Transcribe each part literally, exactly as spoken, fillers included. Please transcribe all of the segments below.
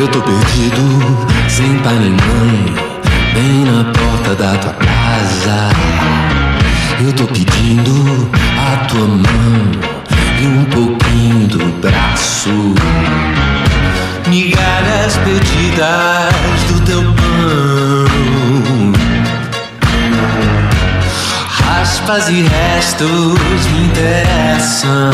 Eu tô perdido, sem pai nem mãe, bem na porta da tua casa. Eu tô pedindo a tua mão e um pouquinho do braço, migalhas perdidas do teu pão, raspas e restos me interessam,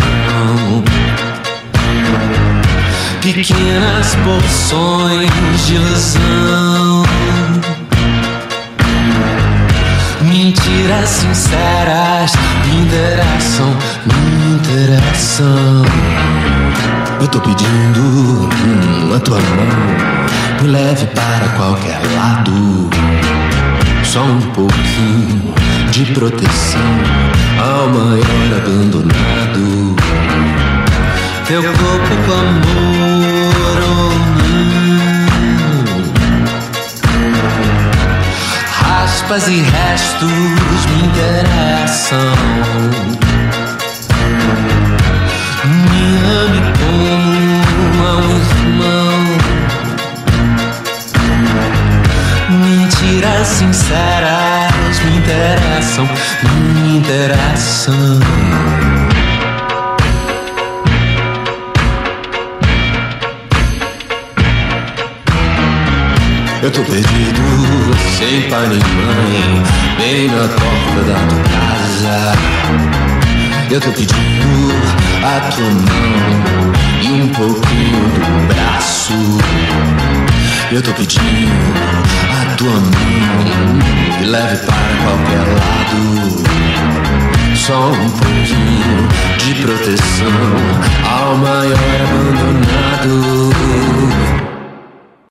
pequenas porções de ilusão, mentiras sinceras me interessam, me interessam. Eu tô pedindo hum, a tua mão, me leve para qualquer lado, só um pouquinho de proteção ao maior abandonado. Teu corpo com amor ou não, raspas e restos me interessam, me ame como a um irmão, mentiras sinceras me interessam, me interessam. Eu tô perdido, sem pai nem mãe, bem na porta da tua casa. Eu tô pedindo a tua mão e um pouquinho do braço. Eu tô pedindo a tua mão, me leve para qualquer lado, só um pouquinho de proteção ao maior